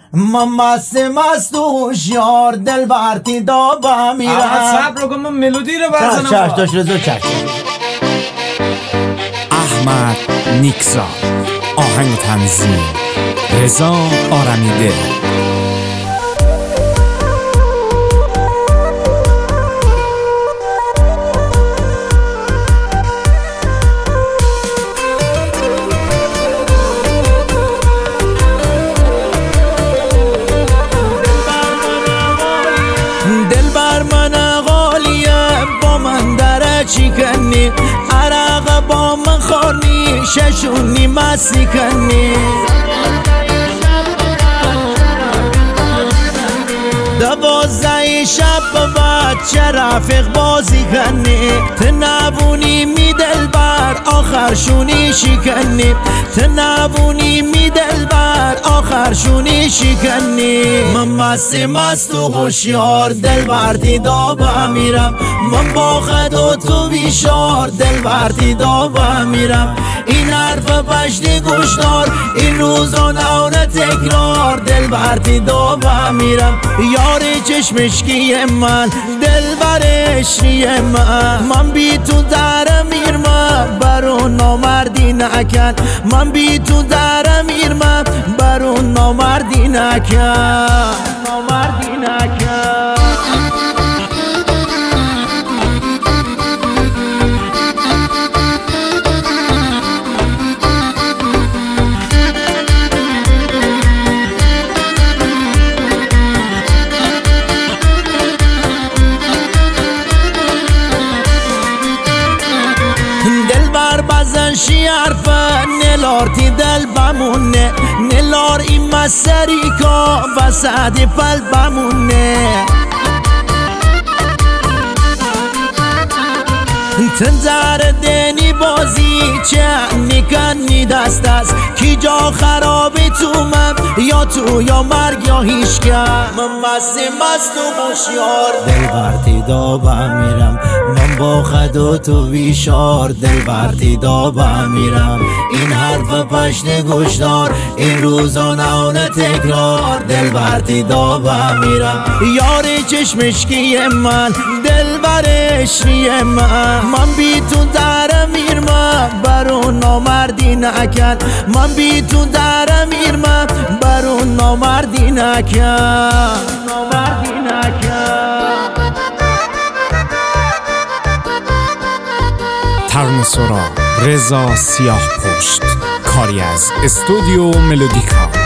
من مست و هوشیار دل برتی دابا میرم. صبر کن من ملودی رو بزنم. چشم داشت رزو چشم. احمد نیکزاد، آهنگ و تنظیم رضا آرمیده. دلبر من غالیه با من دره چی کنی، عرق با من خورنی ششونی مستی کنی. 12 شب بعد چه رفیق بازی کنی، تنبونی می دلبر آخر شونی شکنی، تنبونی می دلبر آخر شونی شکنی. من مست و هوشیار دل برتی دابا میرم، من با خد و تو بیشار دل برتی دابا میرم. این حرف پشت گوشدار این روزا نونه تکرار دل برتی دابا میرم. یاری چشمشکی من دل برشی من بی تو در میرم برون نامردی نکن، من بی تو در میرم برون نامردی نکن، نامردی نکن. شیرفه نلارتی دل بمونه، نلار این مسری که وسط پل بمونه. تنزر دینی بازی چه میکنی دست است، کی جا خرابی تو من یا تو یا مرگ یا هیچ. من مست و هوشیار دل برتی دابا میرم، من با خد و تو بیشار دل برتی دابا میرم. این حرف پشت گوشدار این روزا نونه تکرار دل برتی دابا میرم. یاری چشمشکی من دل برشی من بی تو در میرم برون نامردی نکن، من بی تو در میرم برون نامردی نکن، نامردی نکن. ترانه سرا رضا سیاه پشت، کاری از استودیو ملودیکا.